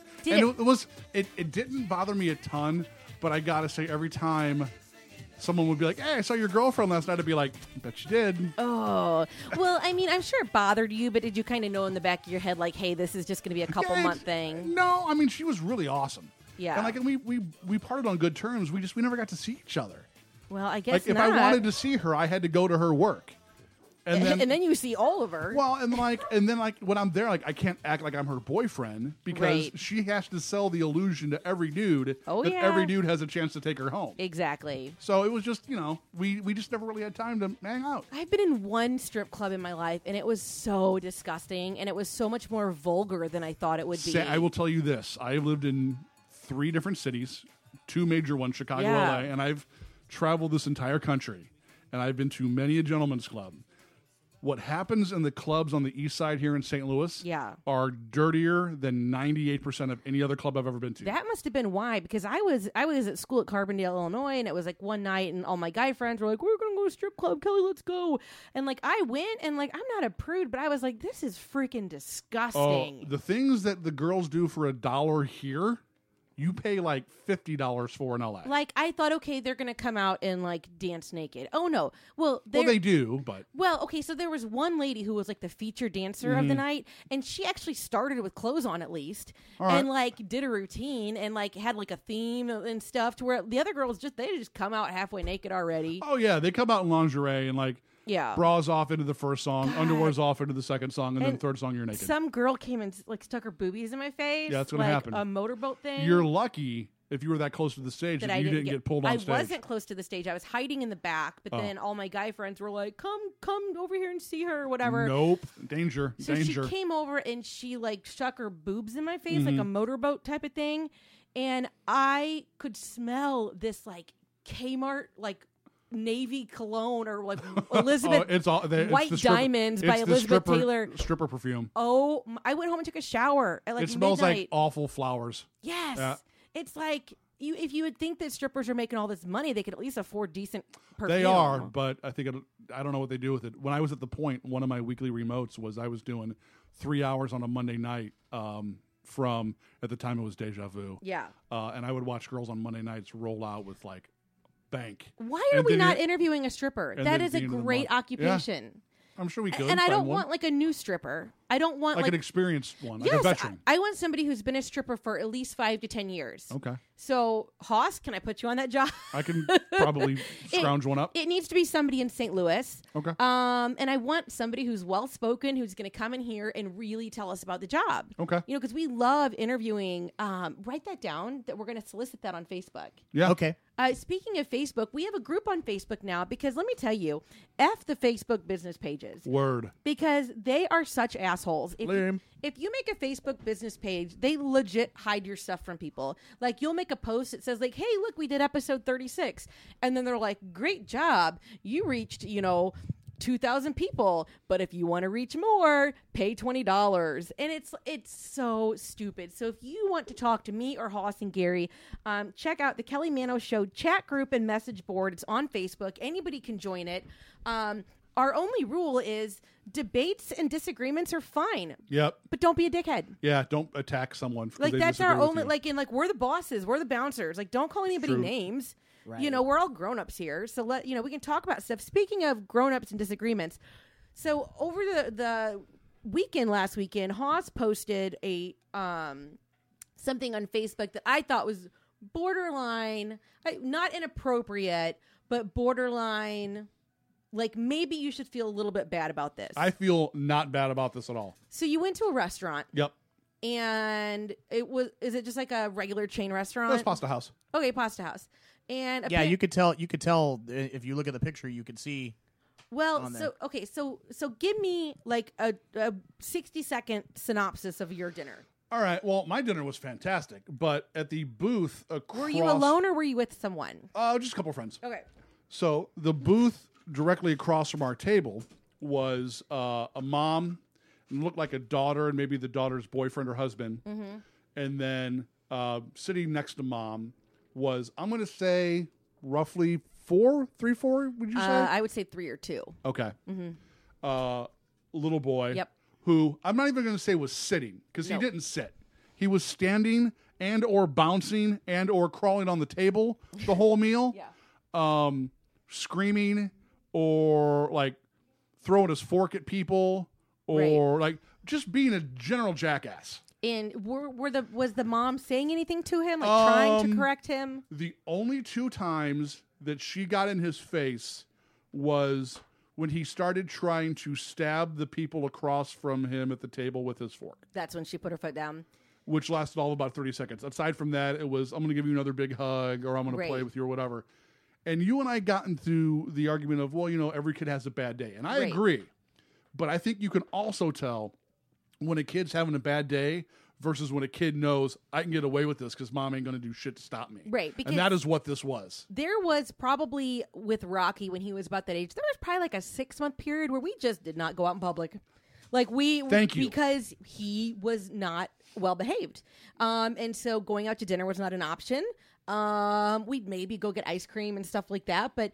It didn't bother me a ton, but I gotta say, every time someone would be like, "Hey, I saw your girlfriend last night," I'd be like, "I bet you did." Oh, well, I mean, I'm sure it bothered you, but did you kind of know in the back of your head, hey, this is just going to be a couple month thing? No, I mean, she was really awesome. Yeah, and we parted on good terms. We never got to see each other. Well, I guess if I wanted to see her, I had to go to her work. And then you see Oliver. Well, and then when I'm there, I can't act like I'm her boyfriend because she has to sell the illusion to every dude that every dude has a chance to take her home. Exactly. So it was just, we just never really had time to hang out. I've been in one strip club in my life, and it was so disgusting, and it was so much more vulgar than I thought it would be. I will tell you this. I lived in 3 different cities, 2 major ones, Chicago, LA, and I've traveled this entire country, and I've been to many a gentleman's club. What happens in the clubs on the east side here in St. Louis are dirtier than 98% of any other club I've ever been to. That must have been why, because I was at school at Carbondale, Illinois, and it was one night, and all my guy friends were like, "We're going to go to a strip club, Kelly, let's go." And I went, and I'm not a prude, but I was like, this is freaking disgusting. The things that the girls do for $1 here, you pay $50 for in LA. I thought, okay, they're going to come out and dance naked. Oh no. Well, they do, but. Well, okay, so there was one lady who was the feature dancer of the night, and she actually started with clothes on at least, and did a routine and had a theme and stuff to where the other girls they just come out halfway naked already. Oh yeah, they come out in lingerie and bras off into the first song, underwear's off into the second song, and then the third song you're naked. Some girl came and stuck her boobies in my face. Yeah, that's going to happen. A motorboat thing. You're lucky if you were that close to the stage that you didn't get pulled on stage. I wasn't close to the stage. I was hiding in the back, but then all my guy friends were like, come over here and see her or whatever. Nope. Danger. So she came over and she stuck her boobs in my face like a motorboat type of thing. And I could smell this Kmart Navy cologne or Elizabeth White Diamonds by Elizabeth Taylor stripper perfume. Oh, I went home and took a shower at it smells midnight. like awful flowers. Yes. It's if you would think that strippers are making all this money, they could at least afford decent perfume. They are, but I think I don't know what they do with it. When I was at the point, one of my weekly remotes was I was doing 3 hours on a Monday night from, at the time it was Deja Vu. Yeah. And I would watch girls on Monday nights roll out with like bank. Why are we not interviewing a stripper? That is a great occupation. Yeah. I'm sure we could. And I don't want like a new stripper. I don't want like an experienced one, like yes, a veteran. I want somebody who's been a stripper for at least 5 to 10 years. Okay. So, Hoss, can I put you on that job? I can probably scrounge one up. It needs to be somebody in St. Louis. Okay. And I want somebody who's well spoken, who's going to come in here and really tell us about the job. Okay. You know, because we love interviewing. Write that down. That we're going to solicit that on Facebook. Yeah. Okay. Speaking of Facebook, we have a group on Facebook now because let me tell you, F the Facebook business pages. Word. Because they are such assholes. Lame. If you make a Facebook business page, they legit hide your stuff from people. Like, you'll make a post that says, like, hey, look, we did episode 36. And then they're like, great job. You reached, 2,000 people. But if you want to reach more, pay $20. And it's so stupid. So if you want to talk to me or Hoss and Gary, check out the Kelly Mano Show chat group and message board. It's on Facebook. Anybody can join it. Our only rule is debates and disagreements are fine. Yep. But don't be a dickhead. Yeah, don't attack someone. Like, that's our only, we're the bosses. We're the bouncers. Like, don't call anybody names. Right. We're all grown-ups here. So, we can talk about stuff. Speaking of grown-ups and disagreements, so over the weekend, last weekend, Hoss posted a something on Facebook that I thought was borderline, not inappropriate, but borderline... like, maybe you should feel a little bit bad about this. I feel not bad about this at all. So you went to a restaurant. Yep. And is it just like a regular chain restaurant? It was Pasta House. Okay, Pasta House. And yeah, you could tell if you look at the picture, you could see. Well, so give me like a 60-second synopsis of your dinner. All right. Well, my dinner was fantastic, but at the booth across... Were you alone or were you with someone? Just a couple of friends. Okay. So the booth directly across from our table was a mom, and looked like a daughter and maybe the daughter's boyfriend or husband. Mm-hmm. And then sitting next to mom was, I'm going to say, roughly 4, would you say? I would say 3 or 2. Okay. Mm-hmm. Little boy. Yep. Who I'm not even going to say was sitting because he didn't sit. He was standing and or bouncing and or crawling on the table the whole meal. Yeah. Screaming or like throwing his fork at people or like just being a general jackass. And was the mom saying anything to him, like trying to correct him? The only 2 times that she got in his face was when he started trying to stab the people across from him at the table with his fork. That's when she put her foot down. Which lasted all of about 30 seconds. Aside from that, it was, I'm going to give you another big hug or I'm going to play with you or whatever. And you and I got into the argument of, well, every kid has a bad day. And I agree. But I think you can also tell when a kid's having a bad day versus when a kid knows I can get away with this because mom ain't going to do shit to stop me. Right. And that is what this was. There was probably, with Rocky, when he was about that age, there was probably like a 6-month period where we just did not go out in public. Like Thank you. Because he was not well behaved. And so going out to dinner was not an option. We'd maybe go get ice cream and stuff like that. But,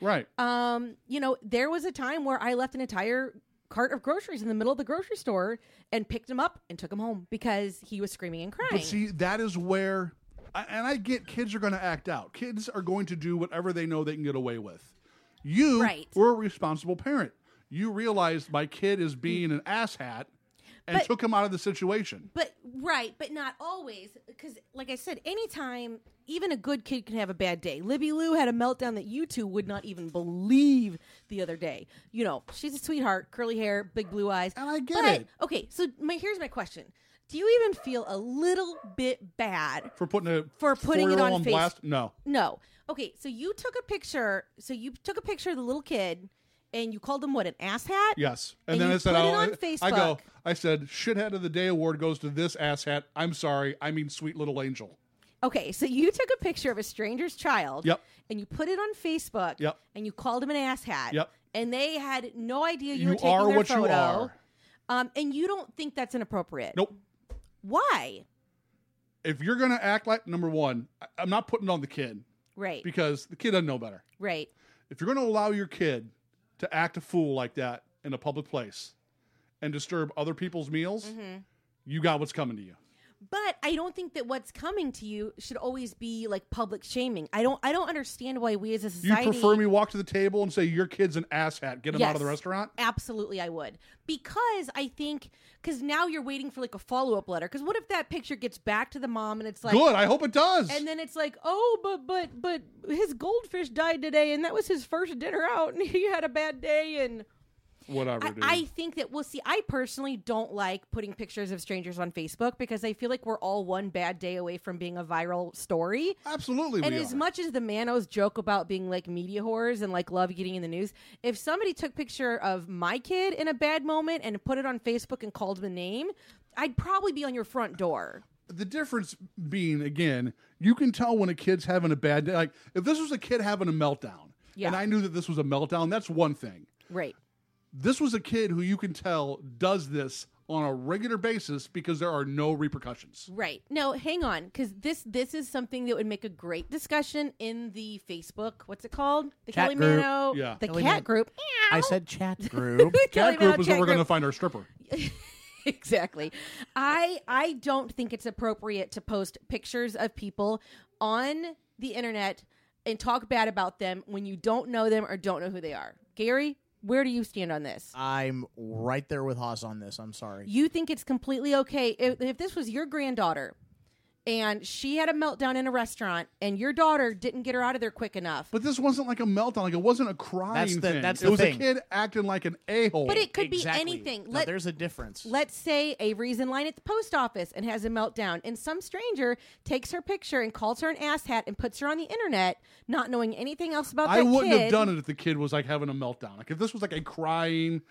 there was a time where I left an entire cart of groceries in the middle of the grocery store and picked him up and took him home because he was screaming and crying. But see, that is where, and I get kids are going to act out. Kids are going to do whatever they know they can get away with. You were a responsible parent. You realized my kid is being an asshat and took him out of the situation. But not always. Because, like I said, anytime, even a good kid can have a bad day. Libby Lou had a meltdown that you two would not even believe the other day. She's a sweetheart, curly hair, big blue eyes. And I get it. Okay, so here's my question. Do you even feel a little bit bad for putting it on blast? No. Okay, so you took a picture. So you took a picture of the little kid. And you called him, what, an asshat? Yes. And then I said, on Facebook. I said, Shithead of the Day award goes to this asshat. I'm sorry. I mean, sweet little angel. Okay, so you took a picture of a stranger's child. Yep. And you put it on Facebook. Yep. And you called him an asshat. Yep. And they had no idea you were taking are their what photo. You are. And you don't think that's inappropriate? Nope. Why? if you're going to act like, number one, I'm not putting it on the kid. Right. Because the kid doesn't know better. Right. If you're going to allow your kid to act a fool like that in a public place and disturb other people's meals, you got what's coming to you. But I don't think that what's coming to you should always be like public shaming. I don't understand why we as a society. You prefer me walk to the table and say your kid's an asshat, get him out of the Yes, restaurant? Absolutely, I would. Because I think now you're waiting for like a follow-up letter. Because what if that picture gets back to the mom and it's like, good, I hope it does. and then it's like, oh, but his goldfish died today, and that was his first dinner out, and he had a bad day, and whatever, dude. I think that I personally don't like putting pictures of strangers on Facebook because I feel like we're all one bad day away from being a viral story. Absolutely, And we as are. much as the Manos joke about being like media whores and like love getting in the news, if somebody took a picture of my kid in a bad moment and put it on Facebook and called him a name, I'd probably be on your front door. The difference being, again, you can tell when a kid's having a bad day. Like, if this was a kid having a meltdown, and I knew that this was a meltdown, that's one thing. Right. This was a kid who you can tell does this on a regular basis because there are no repercussions. Right. No, hang on, because this is something that would make a great discussion in the Facebook. What's it called? The Chat Kelly group. Mano. Yeah. The Kelly cat Man- group. I said chat group. Kelly Chat group Mano is where chat we're going to group. find our stripper. Exactly. I don't think it's appropriate to post pictures of people on the internet and talk bad about them when you don't know them or don't know who they are. Gary, where do you stand on this? I'm right there with Haas on this. I'm sorry. You think it's completely okay if this was your granddaughter and she had a meltdown in a restaurant and your daughter didn't get her out of there quick enough. But this wasn't like a meltdown. Like, it wasn't a crying thing. that's it the was thing. a kid acting like an a-hole. But it could Exactly. be anything. No, there's a difference. Let's say Avery's in line at the post office and has a meltdown, and some stranger takes her picture and calls her an asshat and puts her on the internet, not knowing anything else about that I wouldn't kid. have done it if the kid was like having a meltdown. Like, if this was like a crying,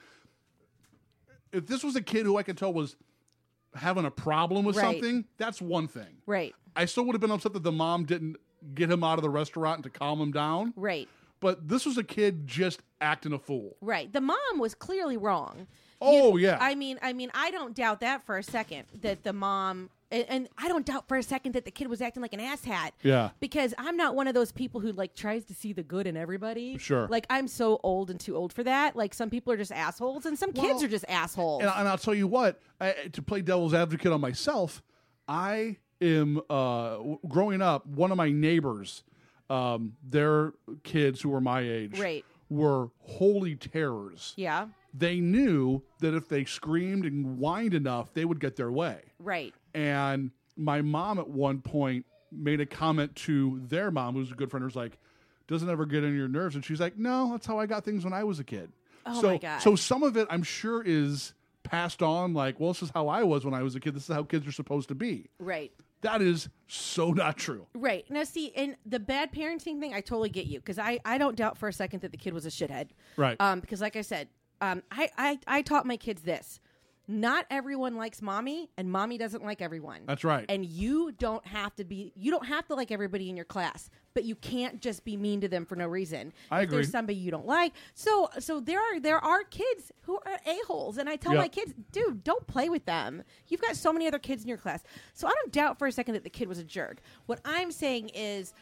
if this was a kid who I could tell was having a problem with Right. something, that's one thing. Right, I still would have been upset that the mom didn't get him out of the restaurant and to calm him down. right, But this was a kid just acting a fool. right. The mom was clearly wrong. Oh, yeah. I mean, I don't doubt that for a second that the mom. And I don't doubt for a second that the kid was acting like an asshat. Yeah. Because I'm not one of those people who like tries to see the good in everybody. Sure. Like, I'm so old and too old for that. Like, some people are just assholes and some kids are just assholes. And I'll tell you what, to play devil's advocate on myself, I am, growing up, one of my neighbors, their kids who were my age Right. were holy terrors. Yeah. They knew that if they screamed and whined enough, they would get their way. Right. And my mom at one point made a comment to their mom, who's a good friend, who's like, doesn't ever get on your nerves. And she's like, no, that's how I got things when I was a kid. Oh, so, my God. So some of it, I'm sure, is passed on like, well, this is how I was when I was a kid. This is how kids are supposed to be. Right. That is so not true. Right. Now, see, and the bad parenting thing, I totally get you. Because I don't doubt for a second that the kid was a shithead. Right. Because like I said, I taught my kids this. Not everyone likes mommy, and mommy doesn't like everyone. That's right. And you don't have to like everybody in your class, but you can't just be mean to them for no reason. I If agree. there's somebody you don't like. So there are kids who are a-holes, and I tell Yep. my kids, dude, don't play with them. You've got so many other kids in your class. So I don't doubt for a second that the kid was a jerk. What I'm saying is,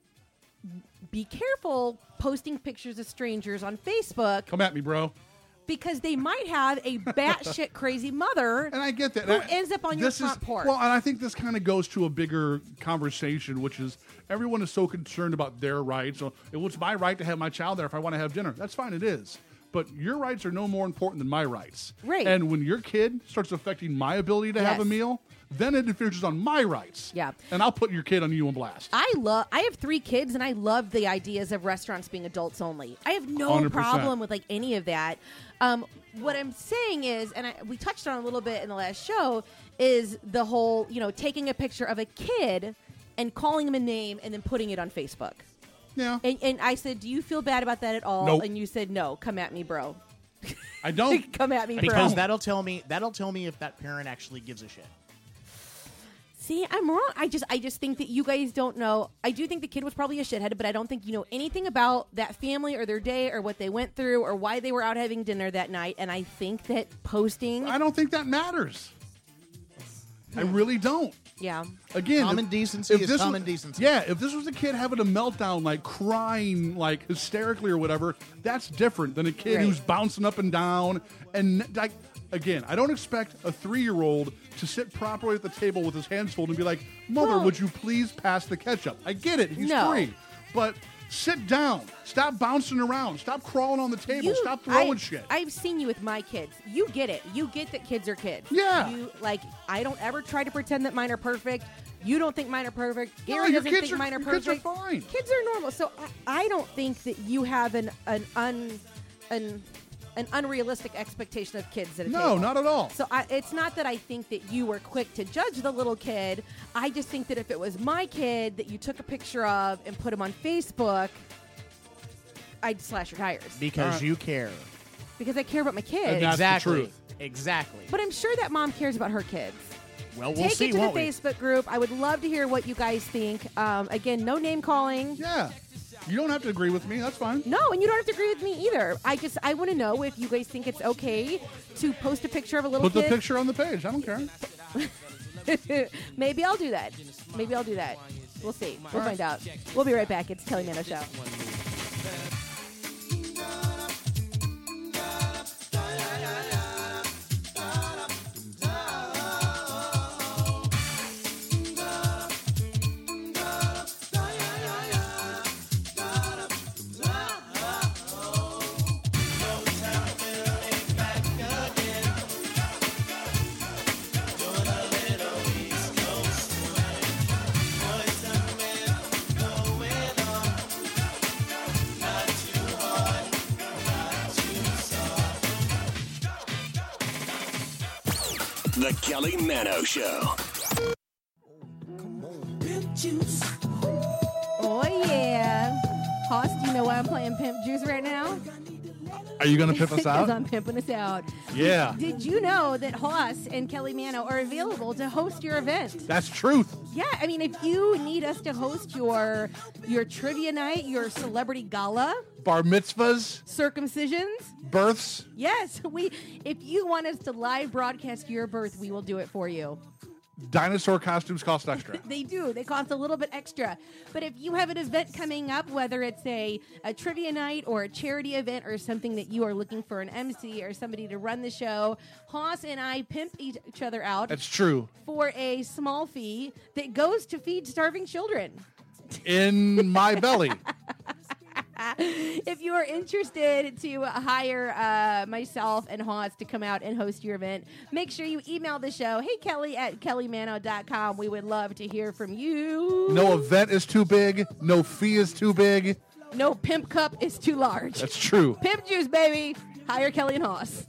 be careful posting pictures of strangers on Facebook Come at me, bro. because they might have a batshit crazy mother And I get that. who And ends up on your this front is, porch. Well, and I think this kind of goes to a bigger conversation, which is everyone is so concerned about their rights. So it's my right to have my child there if I want to have dinner. That's fine, it is. But your rights are no more important than my rights. Right. And when your kid starts affecting my ability to have a Yes. meal, then it infringes on my rights. Yeah. And I'll put your kid on you on blast. I have 3 kids, and I love the ideas of restaurants being adults only. I have no 100%. problem with like any of that. What I'm saying is, and we touched on it a little bit in the last show, is the whole, taking a picture of a kid and calling him a name and then putting it on Facebook. Yeah. And I said, do you feel bad about that at all? Nope. And you said, no. Come at me, bro. I don't. Come at me, bro. Because that'll tell me if that parent actually gives a shit. See, I'm wrong. I just think that you guys don't know. I do think the kid was probably a shithead, but I don't think you know anything about that family or their day or what they went through or why they were out having dinner that night. And I think that posting, I don't think that matters. I really don't. Yeah. Again, Common decency is common decency. Yeah, if this was a kid having a meltdown, like crying, like hysterically or whatever, that's different than a kid Right. who's bouncing up and down. And like, again, I don't expect a 3-year-old to sit properly at the table with his hands folded and be like, "Mother, Well- would you please pass the ketchup?" I get it, he's No. 3, but sit down, stop bouncing around, stop crawling on the table, stop throwing shit. I've seen you with my kids. You get it. You get that kids are kids. Yeah. You like. I don't ever try to pretend that mine are perfect. You don't think mine are perfect. No, Gary your doesn't kids think are- mine are your kids perfect. are fine. Kids are normal. So I don't think that you have an unrealistic expectation of kids at a No, table. not at all. So it's not that I think that you were quick to judge the little kid. I just think that if it was my kid that you took a picture of and put him on Facebook, I'd slash your tires. Because you care. Because I care about my kids. And that's the Exactly. truth. Exactly. But I'm sure that mom cares about her kids. Well, we'll Take see, it to the won't we? Facebook group. I would love to hear what you guys think. Again, no name calling. Yeah. You don't have to agree with me. That's fine. No, and you don't have to agree with me either. I want to know if you guys think it's okay to post a picture of a little Put the kid. picture on the page. I don't care. Maybe I'll do that. We'll see. We'll find out. We'll be right back. It's Kelly Mano Show. The Kelly Mano Show. Oh, yeah. Hoss, do you know why I'm playing Pimp Juice right now? Are you going to pimp us Because out? I'm pimping us out. Yeah. Did you know that Hoss and Kelly Mano are available to host your event? That's truth. Yeah, I mean, if you need us to host your trivia night, your celebrity gala, Bar mitzvahs, circumcisions, births. yes, if you want us to live broadcast your birth, we will do it for you. Dinosaur costumes cost extra. They do. They cost a little bit extra. But if you have an event coming up, whether it's a trivia night or a charity event or something that you are looking for an MC or somebody to run the show, Hoss and I pimp each other out That's true. for a small fee that goes to feed starving children. In my belly. If you are interested to hire myself and Hoss to come out and host your event, make sure you email the show, heykelly@kellymano.com. We would love to hear from you. No event is too big. No fee is too big. No pimp cup is too large. That's true. Pimp juice, baby. Hire Kelly and Hoss.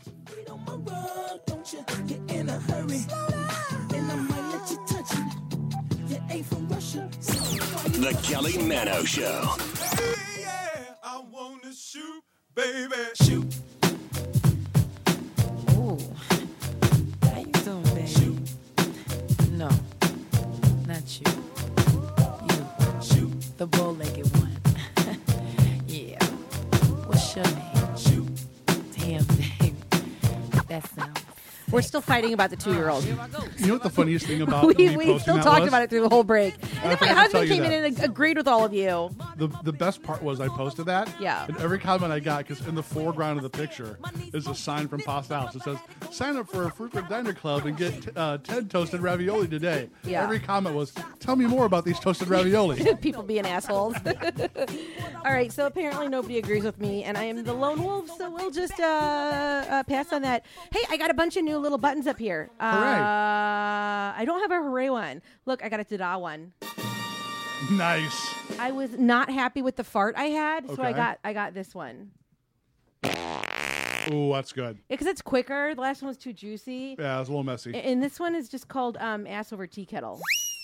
The Kelly Mano Show. I wanna shoot, baby. Shoot. Ooh. How you doing, baby? No, not you. You. The bow-legged one. Yeah. What's your name? Damn, baby. That sounds... We're still fighting about the 2-year-old. You know what the funniest thing about we me posting still that talked was? about it through the whole break. And then my forgot to tell husband you came that. in and agreed with all of you. The best part was I posted that. Yeah. And every comment I got, because in the foreground of the picture is a sign from Pasta House. It says, "Sign up for a Fruitful Diner Club and get 10 toasted ravioli today." Yeah. Every comment was, "Tell me more about these toasted ravioli." People being assholes. All right, so apparently nobody agrees with me, and I am the lone wolf, so we'll just pass on that. Hey, I got a bunch of new little buttons up here. Hooray. I don't have a hooray one. Look, I got a da-da one. Nice. I was not happy with the fart I had, so Okay. I got this one. Ooh, that's good. Because it's quicker. The last one was too juicy. Yeah, it was a little messy. And this one is just called ass over tea kettle.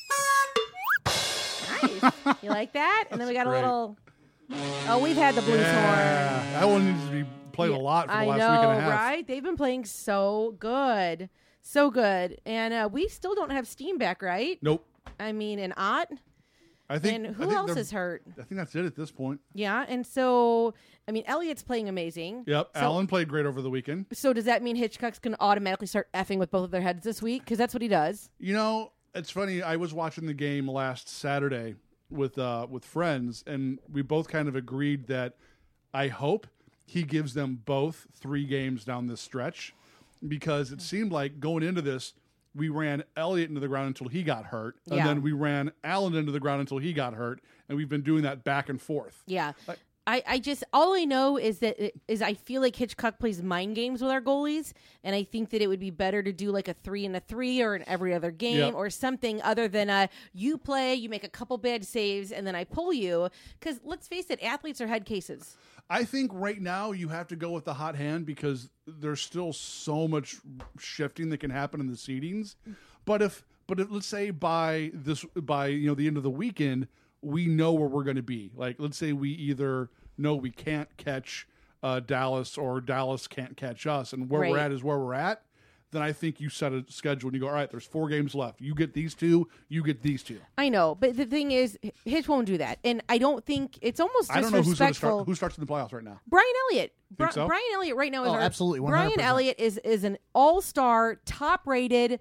Nice. You like that? And then we got great. a little... Oh, we've had the blues horn. Yeah, that one needs to be played a lot for the last know, week and a half. right? They've been playing so good. So good. And we still don't have Steam back, right? Nope. I mean, and Ott? I think. And who else is hurt? I think that's it at this point. Yeah, and so I mean, Elliott's playing amazing. Yep, So, Allen played great over the weekend. So does that mean Hitchcock's going to automatically start effing with both of their heads this week? Because that's what he does. You know, it's funny. I was watching the game last Saturday with friends, and we both kind of agreed that I hope he gives them both 3 games down this stretch, because it seemed like going into this, we ran Elliott into the ground until he got hurt, and then we ran Allen into the ground until he got hurt, and we've been doing that back and forth. Yeah. I just, all I know is that I feel like Hitchcock plays mind games with our goalies, and I think that it would be better to do like a 3 and a 3 or an every other game or something other than you play, you make a couple bad saves, and then I pull you. Because let's face it, athletes are head cases. I think right now you have to go with the hot hand because there's still so much shifting that can happen in the seedings. But if let's say by the end of the weekend, we know where we're going to be. Like, let's say we either know we can't catch Dallas or Dallas can't catch us, and where we're at is where we're at. Then I think you set a schedule and you go, all right, there's 4 games left. You get these 2, you get these 2. I know, but the thing is, Hitch won't do that. And I don't think, it's almost disrespectful. I don't know who's going to start. Who starts in the playoffs right now? Brian Elliott. Think so? Brian Elliott right now is absolutely 100%. Brian Elliott is an all-star, top-rated,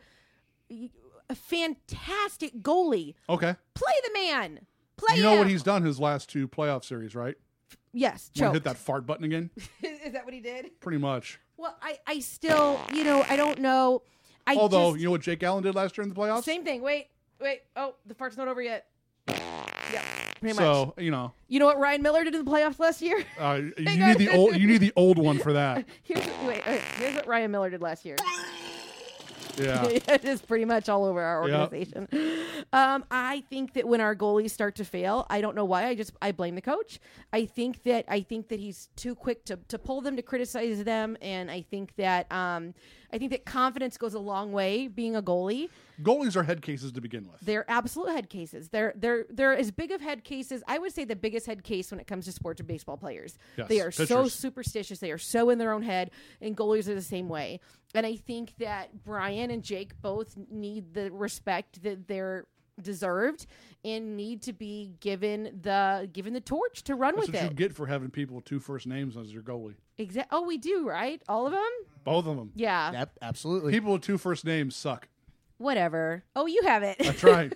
fantastic goalie. Okay. Play the man. Play You him. know what he's done his last 2 playoff series, right? Yes, When he choked. hit that fart button again? Is that what he did? Pretty much. Well, I still, I don't know. Although, you know what Jake Allen did last year in the playoffs? Same thing. Wait. Oh, the fart's not over yet. Yeah, pretty much. So, You know what Ryan Miller did in the playoffs last year? you need the old one for that. Here's what Ryan Miller did last year. Yeah. It is pretty much all over our organization. I think that when our goalies start to fail, I don't know why. I blame the coach. I think that he's too quick to pull them, to criticize them, and I think that confidence goes a long way being a goalie. Goalies are head cases to begin with. They're absolute head cases. They're as big of head cases. I would say the biggest head case when it comes to sports or baseball players. Yes, they are pitchers. so superstitious. They are so in their own head, and goalies are the same way. And I think that Brian and Jake both need the respect that they're deserved and need to be given the torch to run That's with what it. you get for having people with 2 first names as your goalie. Oh, we do, right? All of them? Both of them. Yeah. Yep, absolutely. People with 2 first names suck. Whatever. Oh, you have it. That's right.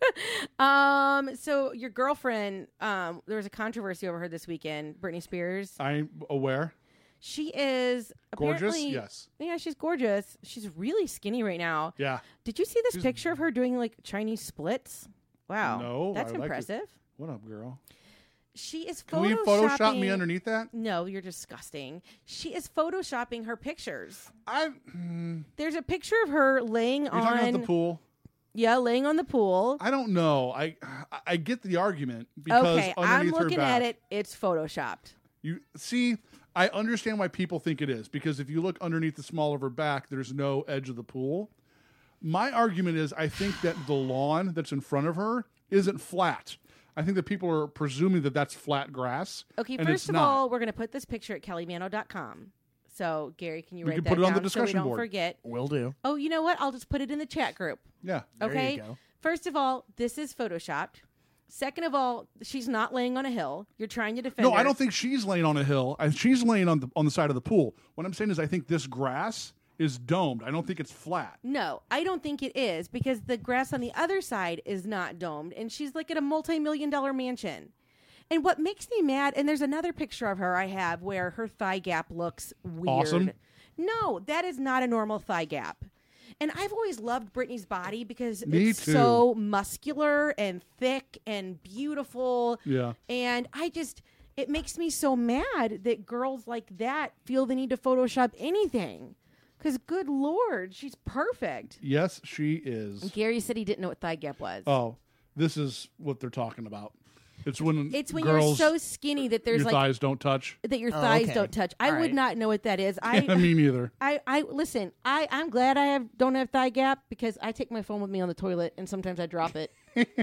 So your girlfriend, there was a controversy over her this weekend, Britney Spears. I'm aware. She is Gorgeous? apparently- Yes. Yeah, she's gorgeous. She's really skinny right now. Yeah. Did you see this picture of her doing like Chinese splits? Wow. No. That's I would like to- impressive. What up, girl? She is Can we Photoshop me underneath that? No, you're disgusting. She is photoshopping her pictures. There's a picture of her laying You're talking about the pool? Yeah, laying on the pool. I don't know. I get the argument because Okay, I'm underneath her looking back, at it. It's photoshopped. You see, I understand why people think it is, because if you look underneath the small of her back, there's no edge of the pool. My argument is I think that the lawn that's in front of her isn't flat. I think that people are presuming that that's flat grass. Okay, and first it's of not. all, we're going to put this picture at kellymano.com. So, Gary, can you We write can that put it on down the discussion so we don't board. forget? Will do. Oh, you know what? I'll just put it in the chat group. Yeah. There Okay. you go. First of all, this is photoshopped. Second of all, she's not laying on a hill. You're trying to defend No, her. I don't think she's laying on a hill. She's laying on the side of the pool. What I'm saying is I think this grass is domed. I don't think it's flat. No, I don't think it is, because the grass on the other side is not domed, and she's like at a multi-million-dollar mansion. And what makes me mad, and there's another picture of her I have where her thigh gap looks weird. Awesome. No, that is not a normal thigh gap. And I've always loved Britney's body because Me it's too. so muscular and thick and beautiful. Yeah. And it makes me so mad that girls like that feel the need to Photoshop anything. Because, good Lord, she's perfect. Yes, she is. Gary said he didn't know what thigh gap was. Oh, this is what they're talking about. It's when It's when girls, you're so skinny that there's your like thighs don't touch. that your thighs okay. don't touch. I All would right. not know what that is. Me neither. I listen. I'm glad don't have thigh gap, because I take my phone with me on the toilet and sometimes I drop it.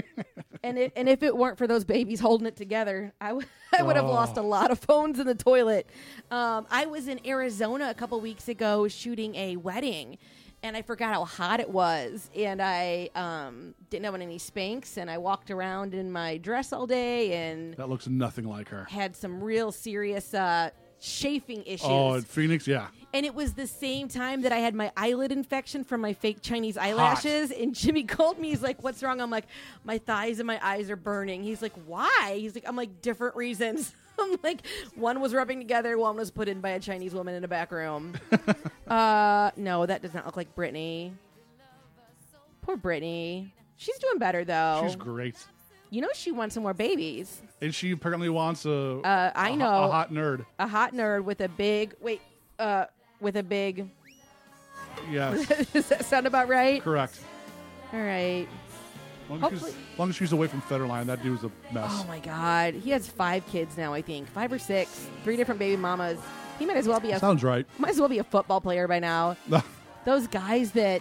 and if it weren't for those babies holding it together, I would have lost a lot of phones in the toilet. I was in Arizona a couple weeks ago shooting a wedding, and I forgot how hot it was, and I didn't have any Spanx, and I walked around in my dress all day, and that looks nothing like her. Had some real serious chafing issues. Oh, in Phoenix, yeah. And it was the same time that I had my eyelid infection from my fake Chinese eyelashes. Hot. And Jimmy called me. He's like, "What's wrong?" I'm like, "My thighs and my eyes are burning." He's like, "Why?" He's like, "I'm like, different reasons." I'm like, one was rubbing together, one was put in by a Chinese woman in a back room. No, that does not look like Brittany. Poor Brittany. She's doing better, though. She's great. You know she wants some more babies. And she apparently wants a hot nerd. A hot nerd with a big Yes. Does that sound about right? Correct. All right. As long as she's away from Federline, that dude's a mess. Oh my God. He has 5 kids now, I think. 5 or 6. 3 different baby mamas. He might as well be Sounds right. Might as well be a football player by now. Those guys that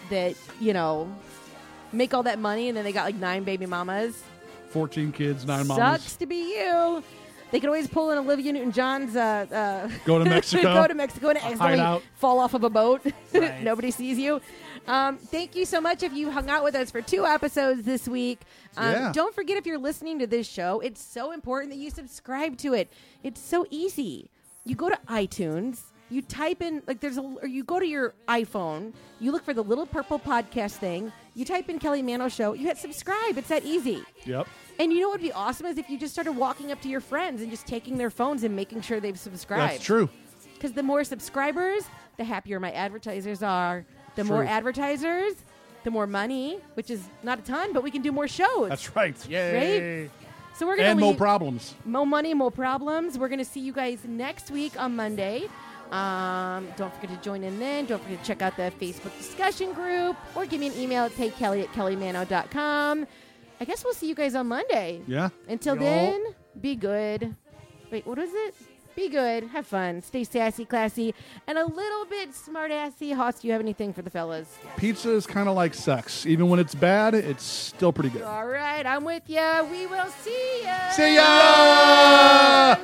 make all that money and then they got like 9 baby mamas. 14 kids, 9 mamas. Sucks to be you. They could always pull in Olivia Newton-John's go to Mexico. Go to Mexico and accidentally fall off of a boat. Right. Nobody sees you. Thank you so much if you hung out with us for 2 episodes this week. Don't forget, if you're listening to this show, it's so important that you subscribe to it. It's so easy. You go to iTunes, you type in, or you go to your iPhone, you look for the little purple podcast thing, you type in Kelly Mano Show, you hit subscribe. It's that easy. Yep. And you know what would be awesome is if you just started walking up to your friends and just taking their phones and making sure they've subscribed. That's true. Because the more subscribers, the happier my advertisers are. The more advertisers, the more money, which is not a ton, but we can do more shows. That's right. Yay. Right? So we're gonna more problems. More money, more problems. We're going to see you guys next week on Monday. Don't forget to join in then. Don't forget to check out the Facebook discussion group or give me an email at heykelly@kellymano.com. I guess we'll see you guys on Monday. Yeah. Until then, be good. Wait, what is it? Be good. Have fun. Stay sassy, classy, and a little bit smart-assy. Hoss, do you have anything for the fellas? Pizza is kind of like sex. Even when it's bad, it's still pretty good. All right. I'm with ya. We will see ya. See ya!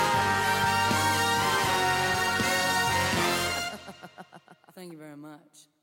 Thank you very much.